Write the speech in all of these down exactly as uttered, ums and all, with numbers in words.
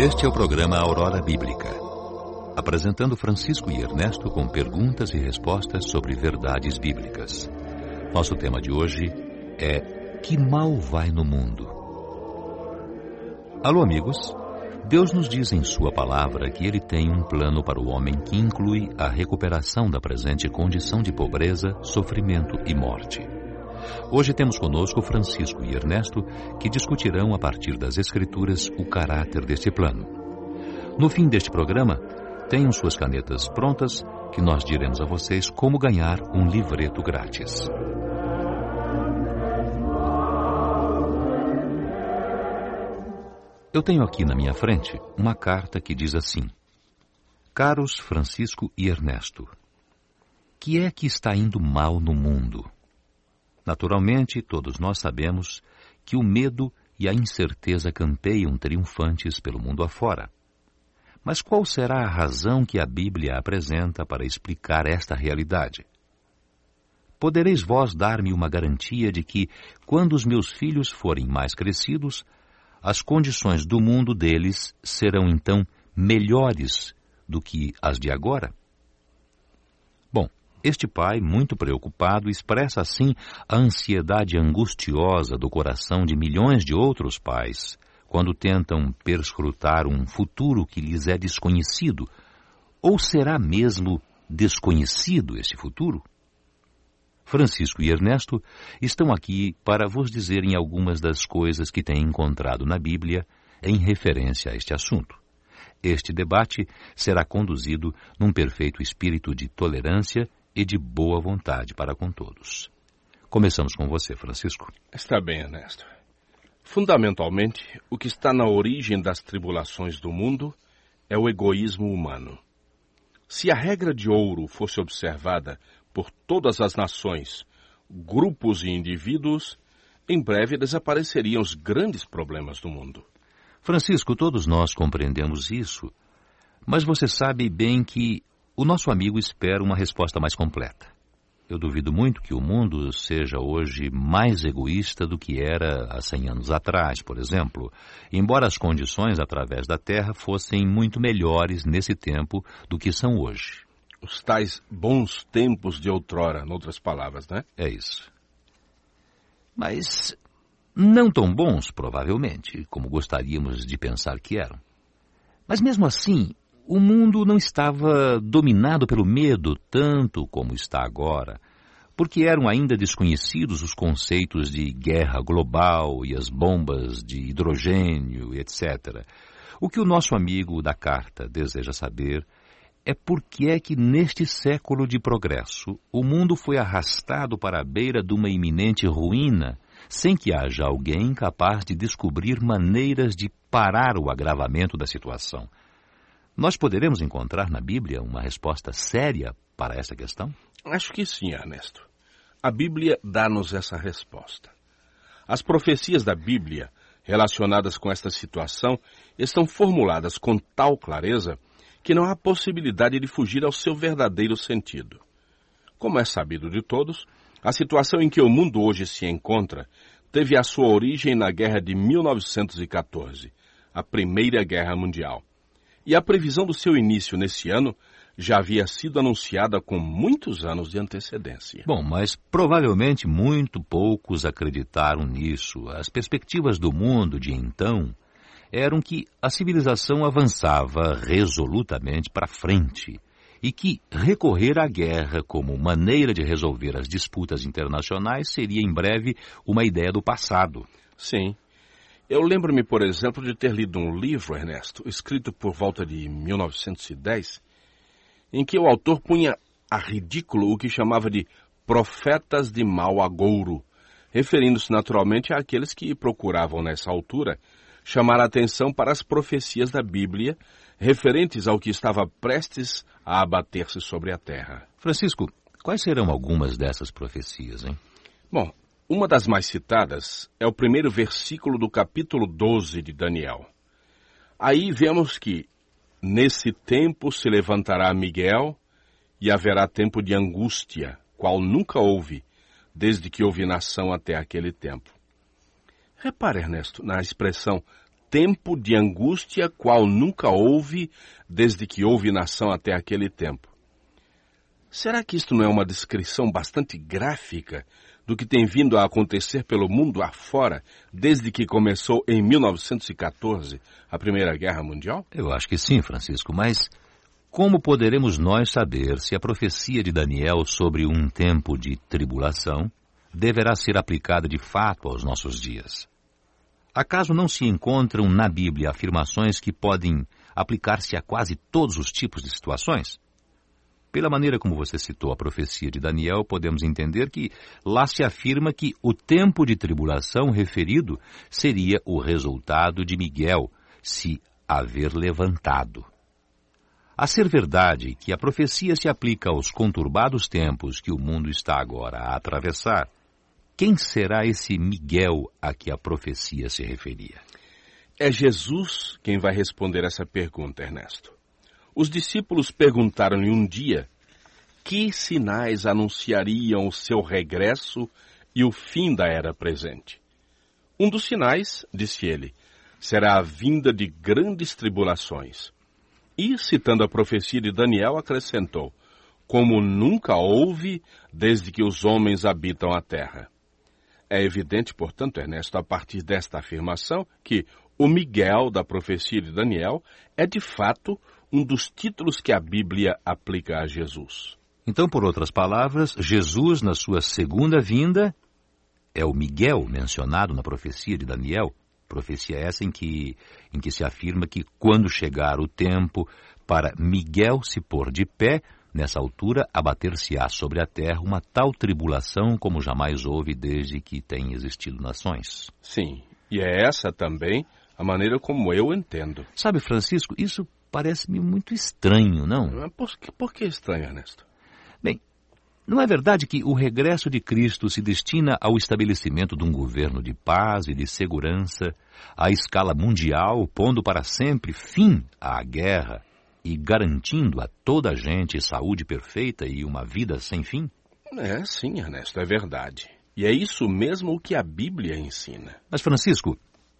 Este é o programa Aurora Bíblica, apresentando Francisco e Ernesto com perguntas e respostas sobre verdades bíblicas. Nosso tema de hoje é: que mal vai no mundo? Alô, amigos? Deus nos diz em sua palavra que Ele tem um plano para o homem que inclui a recuperação da presente condição de pobreza, sofrimento e morte. Hoje temos conosco Francisco e Ernesto, que discutirão a partir das Escrituras o caráter deste plano. No fim deste programa, tenham suas canetas prontas, que nós diremos a vocês como ganhar um livreto grátis. Eu tenho aqui na minha frente uma carta que diz assim: Caros Francisco e Ernesto, que é que está indo mal no mundo? Naturalmente, todos nós sabemos que o medo e a incerteza campeiam triunfantes pelo mundo afora. Mas qual será a razão que a Bíblia apresenta para explicar esta realidade? Podereis vós dar-me uma garantia de que, quando os meus filhos forem mais crescidos, as condições do mundo deles serão então melhores do que as de agora? Bom, este pai, muito preocupado, expressa assim a ansiedade angustiosa do coração de milhões de outros pais, quando tentam perscrutar um futuro que lhes é desconhecido. Ou será mesmo desconhecido esse futuro? Francisco e Ernesto estão aqui para vos dizerem algumas das coisas que têm encontrado na Bíblia em referência a este assunto. Este debate será conduzido num perfeito espírito de tolerância e de boa vontade para com todos. Começamos com você, Francisco. Está bem, Ernesto. Fundamentalmente, o que está na origem das tribulações do mundo é o egoísmo humano. Se a regra de ouro fosse observada por todas as nações, grupos e indivíduos, em breve desapareceriam os grandes problemas do mundo. Francisco, todos nós compreendemos isso, mas você sabe bem que o nosso amigo espera uma resposta mais completa. Eu duvido muito que o mundo seja hoje mais egoísta do que era há cem anos atrás, por exemplo, embora as condições através da Terra fossem muito melhores nesse tempo do que são hoje. Os tais bons tempos de outrora, noutras palavras, né? É isso. Mas não tão bons, provavelmente, como gostaríamos de pensar que eram. Mas mesmo assim, o mundo não estava dominado pelo medo tanto como está agora, porque eram ainda desconhecidos os conceitos de guerra global e as bombas de hidrogênio, etcétera. O que o nosso amigo da carta deseja saber é por que é que neste século de progresso o mundo foi arrastado para a beira de uma iminente ruína, sem que haja alguém capaz de descobrir maneiras de parar o agravamento da situação. Nós poderemos encontrar na Bíblia uma resposta séria para essa questão? Acho que sim, Ernesto. A Bíblia dá-nos essa resposta. As profecias da Bíblia relacionadas com esta situação estão formuladas com tal clareza que não há possibilidade de fugir ao seu verdadeiro sentido. Como é sabido de todos, a situação em que o mundo hoje se encontra teve a sua origem na Guerra de mil novecentos e quatorze, a Primeira Guerra Mundial. E a previsão do seu início nesse ano já havia sido anunciada com muitos anos de antecedência. Bom, mas provavelmente muito poucos acreditaram nisso. As perspectivas do mundo de então eram que a civilização avançava resolutamente para frente e que recorrer à guerra como maneira de resolver as disputas internacionais seria em breve uma ideia do passado. Sim. Eu lembro-me, por exemplo, de ter lido um livro, Ernesto, escrito por volta de mil novecentos e dez, em que o autor punha a ridículo o que chamava de profetas de mau agouro, referindo-se naturalmente àqueles que procuravam, nessa altura, chamar a atenção para as profecias da Bíblia referentes ao que estava prestes a abater-se sobre a terra. Francisco, quais serão algumas dessas profecias, hein? Bom, uma das mais citadas é o primeiro versículo do capítulo doze de Daniel. Aí vemos que, nesse tempo se levantará Miguel e haverá tempo de angústia, qual nunca houve, desde que houve nação até aquele tempo. Repare, Ernesto, na expressão tempo de angústia qual nunca houve, desde que houve nação até aquele tempo. Será que isto não é uma descrição bastante gráfica do que tem vindo a acontecer pelo mundo afora, desde que começou em mil novecentos e quatorze a Primeira Guerra Mundial? Eu acho que sim, Francisco, mas como poderemos nós saber se a profecia de Daniel sobre um tempo de tribulação deverá ser aplicada de fato aos nossos dias? Acaso não se encontram na Bíblia afirmações que podem aplicar-se a quase todos os tipos de situações? Pela maneira como você citou a profecia de Daniel, podemos entender que lá se afirma que o tempo de tribulação referido seria o resultado de Miguel se haver levantado. A ser verdade que a profecia se aplica aos conturbados tempos que o mundo está agora a atravessar, quem será esse Miguel a que a profecia se referia? É Jesus quem vai responder essa pergunta, Ernesto. Os discípulos perguntaram-lhe um dia que sinais anunciariam o seu regresso e o fim da era presente. Um dos sinais, disse ele, será a vinda de grandes tribulações. E, citando a profecia de Daniel, acrescentou, como nunca houve desde que os homens habitam a terra. É evidente, portanto, Ernesto, a partir desta afirmação, que o Miguel da profecia de Daniel é, de fato, um dos títulos que a Bíblia aplica a Jesus. Então, por outras palavras, Jesus, na sua segunda vinda, é o Miguel mencionado na profecia de Daniel. Profecia essa em que, em que se afirma que quando chegar o tempo para Miguel se pôr de pé, nessa altura abater-se-á sobre a terra uma tal tribulação como jamais houve desde que têm existido nações. Sim, e é essa também a maneira como eu entendo. Sabe, Francisco, isso parece-me muito estranho, não? Por que, por que estranho, Ernesto? Bem, não é verdade que o regresso de Cristo se destina ao estabelecimento de um governo de paz e de segurança à escala mundial, pondo para sempre fim à guerra e garantindo a toda a gente saúde perfeita e uma vida sem fim? É, sim, Ernesto, é verdade. E é isso mesmo o que a Bíblia ensina. Mas, Francisco,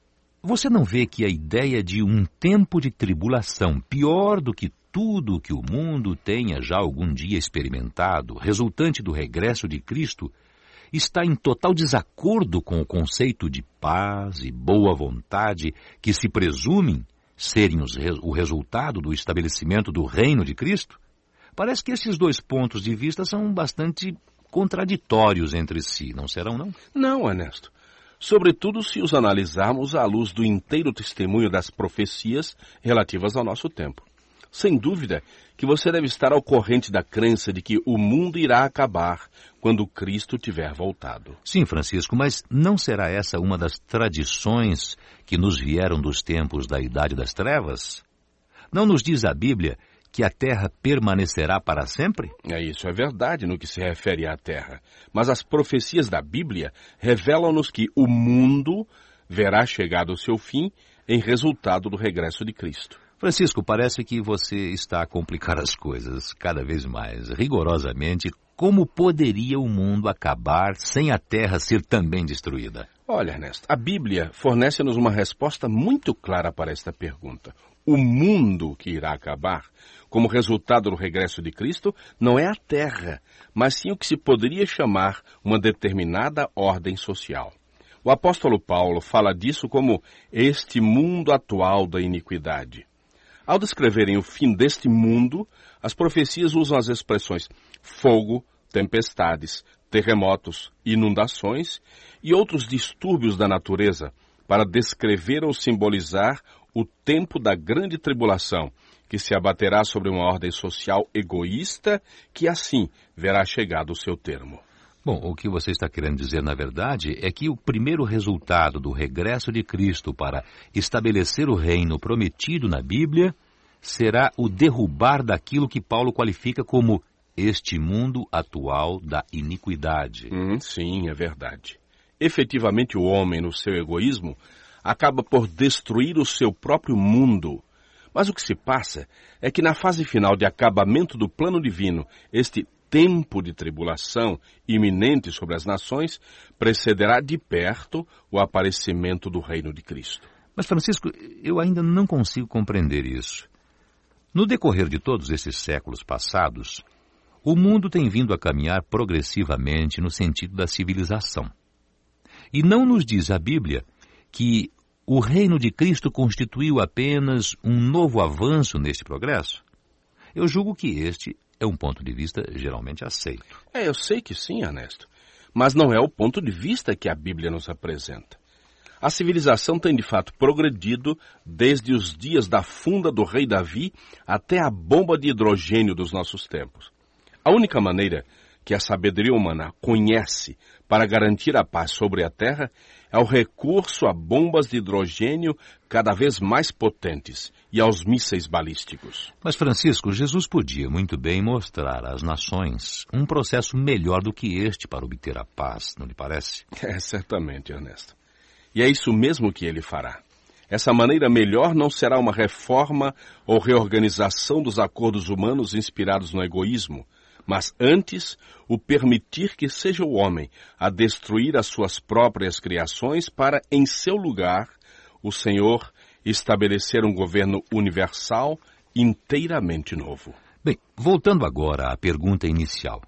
você não vê que a ideia de um tempo de tribulação pior do que tudo o que o mundo tenha já algum dia experimentado, resultante do regresso de Cristo, está em total desacordo com o conceito de paz e boa vontade que se presumem serem os, o resultado do estabelecimento do reino de Cristo? Parece que esses dois pontos de vista são bastante contraditórios entre si, não serão, não? Não, Ernesto. Sobretudo se os analisarmos à luz do inteiro testemunho das profecias relativas ao nosso tempo. Sem dúvida que você deve estar ao corrente da crença de que o mundo irá acabar quando Cristo tiver voltado. Sim, Francisco, mas não será essa uma das tradições que nos vieram dos tempos da Idade das Trevas? Não nos diz a Bíblia que a terra permanecerá para sempre? É, isso é verdade no que se refere à terra. Mas as profecias da Bíblia revelam-nos que o mundo verá chegado ao seu fim em resultado do regresso de Cristo. Francisco, parece que você está a complicar as coisas cada vez mais. Rigorosamente, como poderia o mundo acabar sem a terra ser também destruída? Olha, Ernesto, a Bíblia fornece-nos uma resposta muito clara para esta pergunta. O mundo que irá acabar, como resultado do regresso de Cristo, não é a terra, mas sim o que se poderia chamar uma determinada ordem social. O apóstolo Paulo fala disso como este mundo atual da iniquidade. Ao descreverem o fim deste mundo, as profecias usam as expressões fogo, tempestades, terremotos, inundações e outros distúrbios da natureza para descrever ou simbolizar o tempo da grande tribulação, que se abaterá sobre uma ordem social egoísta que assim verá chegado o seu termo. Bom, o que você está querendo dizer, na verdade, é que o primeiro resultado do regresso de Cristo para estabelecer o reino prometido na Bíblia será o derrubar daquilo que Paulo qualifica como este mundo atual da iniquidade. Hum, sim, é verdade. Efetivamente, o homem, no seu egoísmo, acaba por destruir o seu próprio mundo. Mas o que se passa é que na fase final de acabamento do plano divino, este tempo de tribulação iminente sobre as nações precederá de perto o aparecimento do reino de Cristo. Mas, Francisco, eu ainda não consigo compreender isso. No decorrer de todos esses séculos passados, o mundo tem vindo a caminhar progressivamente no sentido da civilização. E não nos diz a Bíblia que o reino de Cristo constituiu apenas um novo avanço neste progresso? Eu julgo que este é um ponto de vista geralmente aceito. É, eu sei que sim, Ernesto. Mas não é o ponto de vista que a Bíblia nos apresenta. A civilização tem de fato progredido desde os dias da funda do rei Davi até a bomba de hidrogênio dos nossos tempos. A única maneira que a sabedoria humana conhece para garantir a paz sobre a Terra é o recurso a bombas de hidrogênio cada vez mais potentes e aos mísseis balísticos. Mas, Francisco, Jesus podia muito bem mostrar às nações um processo melhor do que este para obter a paz, não lhe parece? É, certamente, Ernesto. E é isso mesmo que ele fará. Essa maneira melhor não será uma reforma ou reorganização dos acordos humanos inspirados no egoísmo, mas antes o permitir que seja o homem a destruir as suas próprias criações para, em seu lugar, o Senhor estabelecer um governo universal inteiramente novo. Bem, voltando agora à pergunta inicial.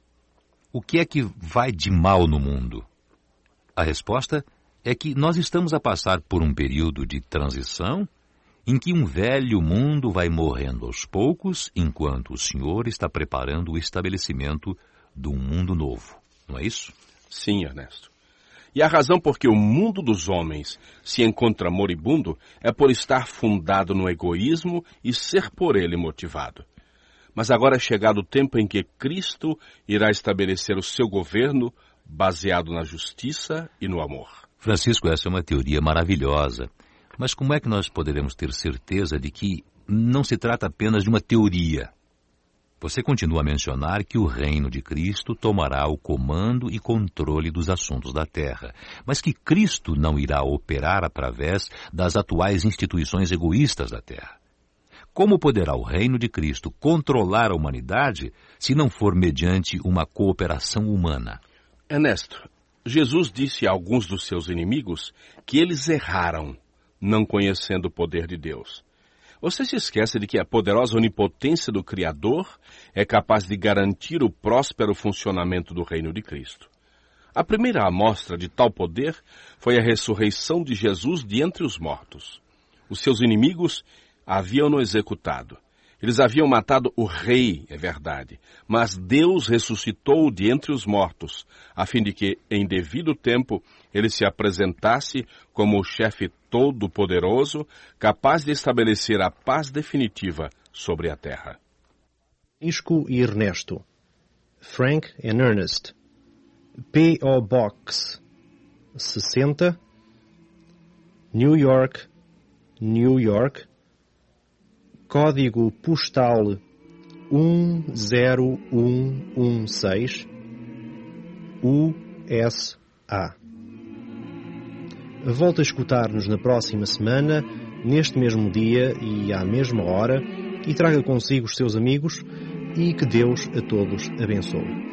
O que é que vai de mal no mundo? A resposta é que nós estamos a passar por um período de transição em que um velho mundo vai morrendo aos poucos, enquanto o Senhor está preparando o estabelecimento de um mundo novo. Não é isso? Sim, Ernesto. E a razão por que o mundo dos homens se encontra moribundo é por estar fundado no egoísmo e ser por ele motivado. Mas agora é chegado o tempo em que Cristo irá estabelecer o seu governo baseado na justiça e no amor. Francisco, essa é uma teoria maravilhosa. Mas como é que nós poderemos ter certeza de que não se trata apenas de uma teoria? Você continua a mencionar que o reino de Cristo tomará o comando e controle dos assuntos da terra, mas que Cristo não irá operar através das atuais instituições egoístas da terra. Como poderá o reino de Cristo controlar a humanidade se não for mediante uma cooperação humana? Ernesto, Jesus disse a alguns dos seus inimigos que eles erraram, não conhecendo o poder de Deus. Você se esquece de que a poderosa onipotência do Criador é capaz de garantir o próspero funcionamento do reino de Cristo. A primeira amostra de tal poder foi a ressurreição de Jesus de entre os mortos. Os seus inimigos haviam-no executado. Eles haviam matado o rei, é verdade, mas Deus ressuscitou-o de entre os mortos, a fim de que, em devido tempo, ele se apresentasse como o chefe todo-poderoso, capaz de estabelecer a paz definitiva sobre a terra. Francisco e Ernesto. Frank and Ernest. P O Box sessenta, New York, New York. Código postal um zero um um seis, U S A. Volta a escutar-nos na próxima semana, neste mesmo dia e à mesma hora, e traga consigo os seus amigos, e que Deus a todos abençoe.